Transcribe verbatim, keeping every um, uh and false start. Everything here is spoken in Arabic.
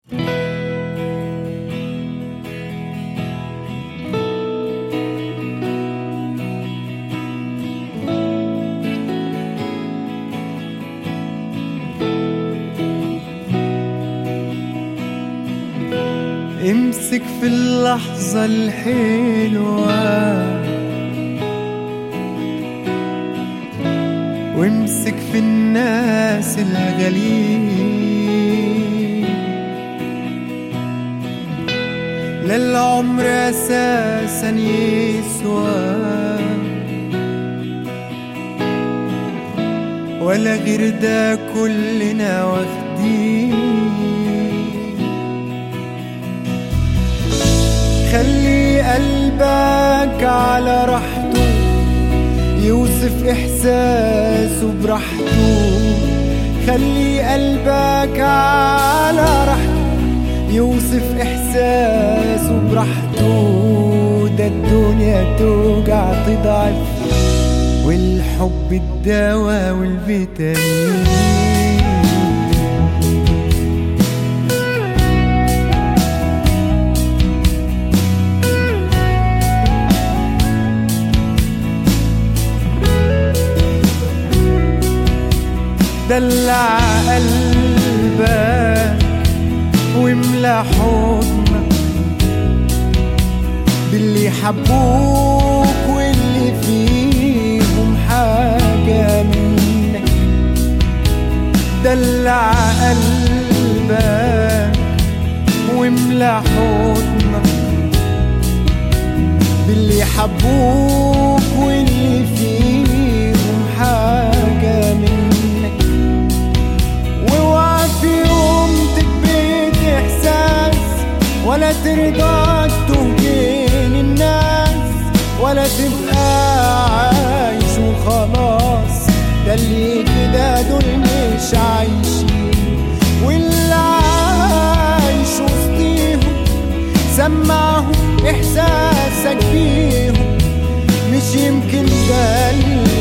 امسك في اللحظة الحلوة وامسك في الناس الغاليين، لا العمر أساسا يسوى ولا غير ده كلنا واخدين. خلي قلبك على راحته يوصف إحساسه براحته، خلي قلبك على راحته يوصف إحساسه براحته. ده الدنيا توجع تضعف والحب الدواء والفيتامين. دلع قلبك واملى حضنك باللي حبوك واللي فيهم حاجة منك. دلع قلبك واملى حضنك باللي حبوك واللي فيهم حاجة منك. ولا ترضى تهين الناس ولا تبقى عايش وخلاص، ده اللي كده دول مش عايشين. واللي عايش وسطيهم سمعهم إحساسك بيهم، مش يمكن ده